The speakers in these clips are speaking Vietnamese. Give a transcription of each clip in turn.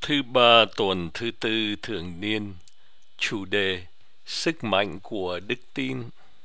Thứ ba tuần thứ tư thường niên, chủ đề sức mạnh của đức tin.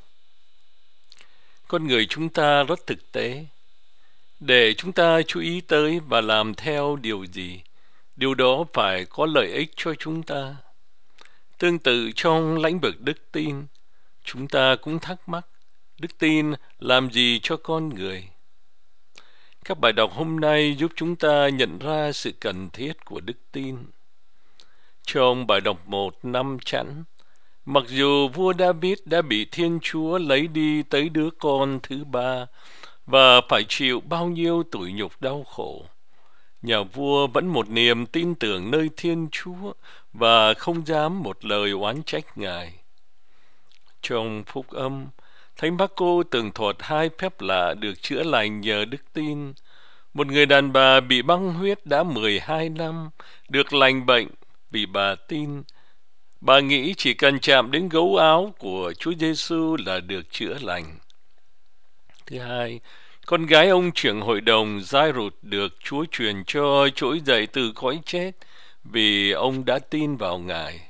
Con người chúng ta rất thực tế. Để chúng ta chú ý tới và làm theo điều gì, điều đó phải có lợi ích cho chúng ta. Tương tự trong lĩnh vực đức tin, chúng ta cũng thắc mắc đức tin làm gì cho con người. Các bài đọc hôm nay giúp chúng ta nhận ra sự cần thiết của đức tin. Trong bài đọc 1 5 chẵn, mặc dù vua David đã bị Thiên Chúa lấy đi tới đứa con thứ ba và phải chịu bao nhiêu tủi nhục đau khổ, nhà vua vẫn một niềm tin tưởng nơi Thiên Chúa và không dám một lời oán trách Ngài. Trong Phúc Âm, Thánh Máccô tường thuật hai phép lạ được chữa lành nhờ đức tin. Một người đàn bà bị băng huyết đã 12 năm, được lành bệnh vì bà tin. Bà nghĩ chỉ cần chạm đến gấu áo của Chúa Giêsu là được chữa lành. Thứ hai, con gái ông trưởng hội đồng Giai-rụt được Chúa truyền cho trỗi dậy từ cõi chết vì ông đã tin vào Ngài.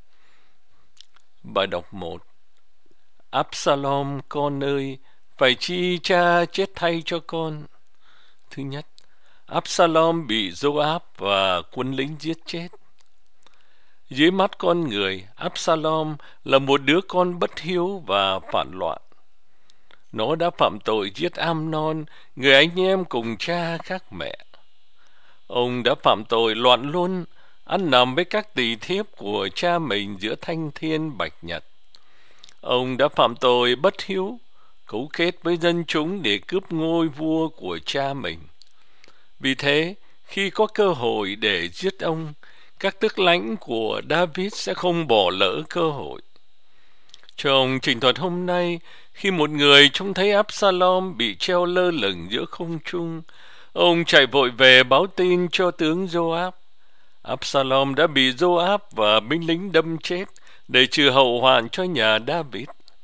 Bài đọc 1. Absalom con ơi, phải chi cha chết thay cho con? Thứ nhất, Absalom bị Joab và quân lính giết chết. Dưới mắt con người, Absalom là một đứa con bất hiếu và phản loạn. Nó đã phạm tội giết Amnon, người anh em cùng cha khác mẹ. Ông đã phạm tội loạn luân, ăn nằm với các tỳ thiếp của cha mình giữa thanh thiên bạch nhật. Ông đã phạm tội bất hiếu, cấu kết với dân chúng để cướp ngôi vua của cha mình. Vì thế, khi có cơ hội để giết ông, các tước lãnh của David sẽ không bỏ lỡ cơ hội. Trong trình thuật hôm nay, khi một người trông thấy Absalom bị treo lơ lửng giữa không trung, ông chạy vội về báo tin cho tướng Joab. Absalom đã bị Joab và binh lính đâm chết để trừ hậu hoạn cho nhà David.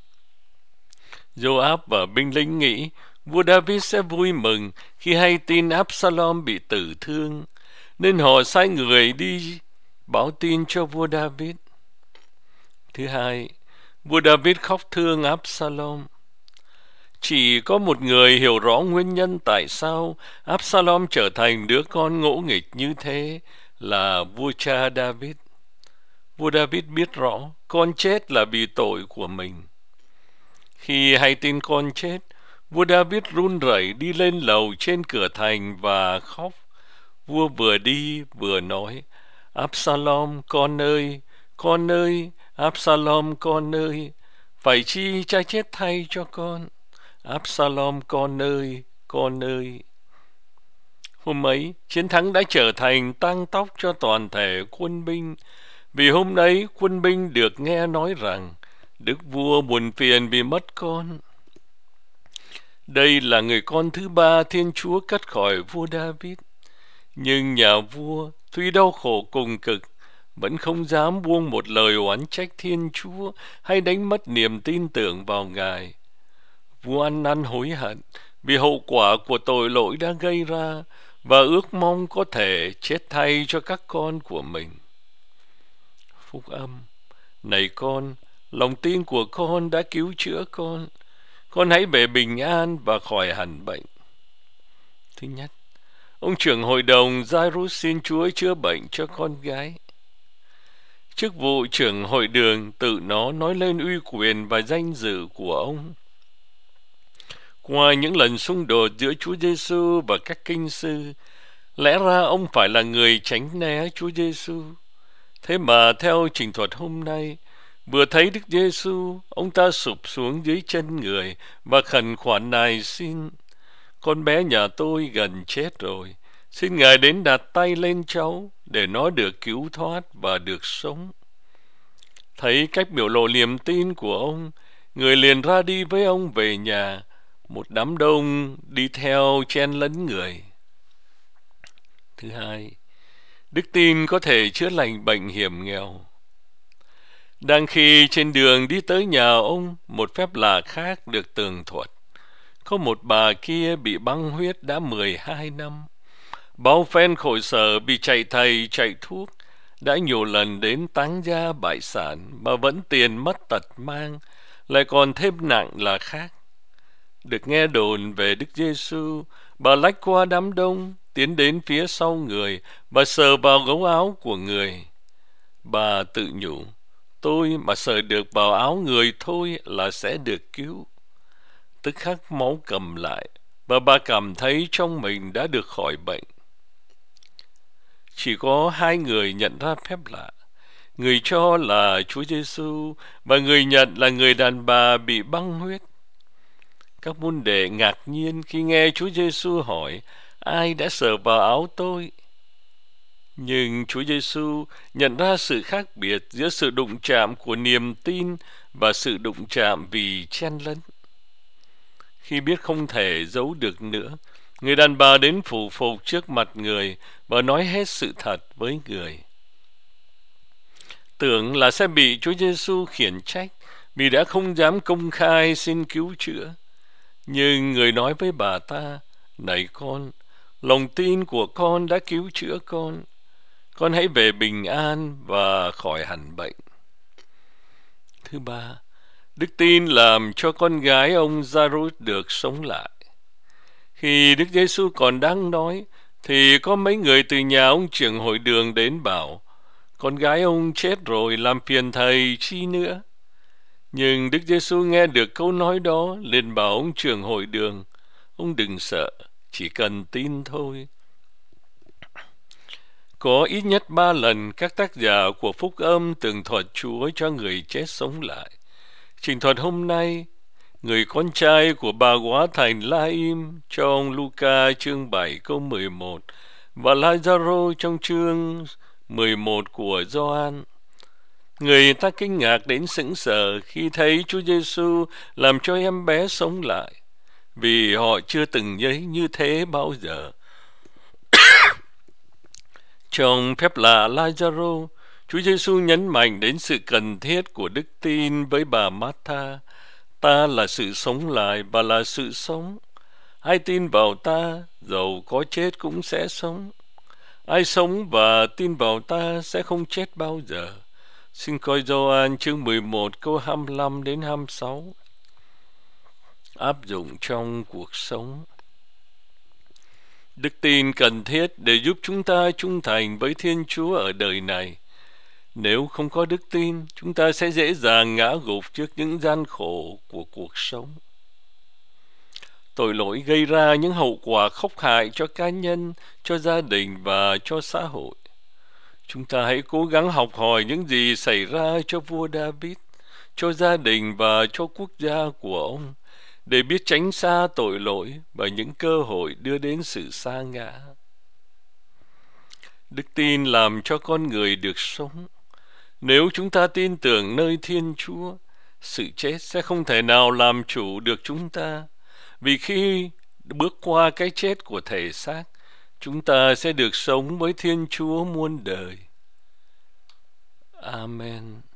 Joab và binh lính nghĩ vua David sẽ vui mừng khi hay tin Absalom bị tử thương, nên họ sai người đi báo tin cho vua David. Thứ hai, vua David khóc thương Absalom. Chỉ có một người hiểu rõ nguyên nhân tại sao Absalom trở thành đứa con ngỗ nghịch như thế, là vua cha David. Vua David biết rõ con chết là vì tội của mình. Khi hay tin con chết, vua David run rẩy đi lên lầu trên cửa thành và khóc. Vua vừa đi vừa nói: Absalom con ơi, con ơi, Absalom con ơi, phải chi cha chết thay cho con? Absalom con ơi, con ơi. Hôm ấy, chiến thắng đã trở thành tang tóc cho toàn thể quân binh, vì hôm ấy quân binh được nghe nói rằng đức vua buồn phiền vì mất con. Đây là người con thứ ba Thiên Chúa cất khỏi vua David. Nhưng nhà vua tuy đau khổ cùng cực, vẫn không dám buông một lời oán trách Thiên Chúa hay đánh mất niềm tin tưởng vào Ngài. Vua ăn năn hối hận vì hậu quả của tội lỗi đã gây ra và ước mong có thể chết thay cho các con của mình. Phúc âm: Này con, lòng tin của con đã cứu chữa con. Con hãy về bình an và khỏi hẳn bệnh. Thứ nhất, ông trưởng hội đồng Giai-rút xin Chúa chữa bệnh cho con gái. Chức vụ trưởng hội đường tự nó nói lên uy quyền và danh dự của ông. Qua những lần xung đột giữa Chúa Giêsu và các kinh sư, lẽ ra ông phải là người tránh né Chúa Giêsu. Thế mà theo trình thuật hôm nay, vừa thấy Đức Giêsu, ông ta sụp xuống dưới chân người và khẩn khoản nài xin: Con bé nhà tôi gần chết rồi, xin Ngài đến đặt tay lên cháu để nó được cứu thoát và được sống. Thấy cách biểu lộ niềm tin của ông, người liền ra đi với ông về nhà. Một đám đông đi theo chen lấn người. Thứ hai, đức tin có thể chữa lành bệnh hiểm nghèo. Đang khi trên đường đi tới nhà ông, một phép lạ khác được tường thuật. Có một bà kia bị băng huyết đã 12 năm. Bao phen khổ sở bị chạy thầy chạy thuốc, đã nhiều lần đến táng gia bại sản mà vẫn tiền mất tật mang, lại còn thêm nặng là khác. Được nghe đồn về Đức Giêsu, bà lách qua đám đông, tiến đến phía sau người, bà sờ vào gấu áo của người. Bà tự nhủ, tôi mà sờ được vào áo người thôi là sẽ được cứu. Tức khắc máu cầm lại, và bà cảm thấy trong mình đã được khỏi bệnh. Chỉ có hai người nhận ra phép lạ, người cho là Chúa Giêsu và người nhận là người đàn bà bị băng huyết. Các môn đệ ngạc nhiên khi nghe Chúa Giêsu hỏi, ai đã sờ vào áo tôi? Nhưng Chúa Giêsu nhận ra sự khác biệt giữa sự đụng chạm của niềm tin và sự đụng chạm vì chen lấn. Khi biết không thể giấu được nữa, người đàn bà đến phủ phục trước mặt người và nói hết sự thật với người. Tưởng là sẽ bị Chúa Giêsu khiển trách vì đã không dám công khai xin cứu chữa. Nhưng người nói với bà ta, này con, lòng tin của con đã cứu chữa con hãy về bình an và khỏi hẳn bệnh. Thứ ba, đức tin làm cho con gái ông Giârút được sống lại. Khi Đức Giêsu còn đang nói, thì có mấy người từ nhà ông trưởng hội đường đến bảo, con gái ông chết rồi, làm phiền thầy chi nữa. Nhưng Đức Giêsu nghe được câu nói đó, liền bảo ông trưởng hội đường, ông đừng sợ, chỉ cần tin thôi. Có ít nhất 3 lần các tác giả của Phúc Âm tường thuật Chúa cho người chết sống lại. Trình thuật hôm nay, người con trai của bà góa thành La-im trong Luca chương 7 câu 11 và Lazaro trong chương 11 của Gioan. Người ta kinh ngạc đến sững sờ khi thấy Chúa Giêsu làm cho em bé sống lại, vì họ chưa từng thấy như thế bao giờ. Trong phép lạ Lazaro, Chúa Giêsu nhấn mạnh đến sự cần thiết của đức tin với bà Martha. Ta là sự sống lại và là sự sống. Ai tin vào ta, dầu có chết cũng sẽ sống. Ai sống và tin vào ta sẽ không chết bao giờ. Xin coi Gioan chương 11 câu 25 đến 26. Áp dụng trong cuộc sống. Đức tin cần thiết để giúp chúng ta trung thành với Thiên Chúa ở đời này. Nếu không có đức tin, chúng ta sẽ dễ dàng ngã gục trước những gian khổ của cuộc sống. Tội lỗi gây ra những hậu quả khốc hại cho cá nhân, cho gia đình và cho xã hội. Chúng ta hãy cố gắng học hỏi những gì xảy ra cho vua David, cho gia đình và cho quốc gia của ông, để biết tránh xa tội lỗi và những cơ hội đưa đến sự sa ngã. Đức tin làm cho con người được sống. Nếu chúng ta tin tưởng nơi Thiên Chúa, sự chết sẽ không thể nào làm chủ được chúng ta, vì khi bước qua cái chết của thể xác, chúng ta sẽ được sống với Thiên Chúa muôn đời. Amen.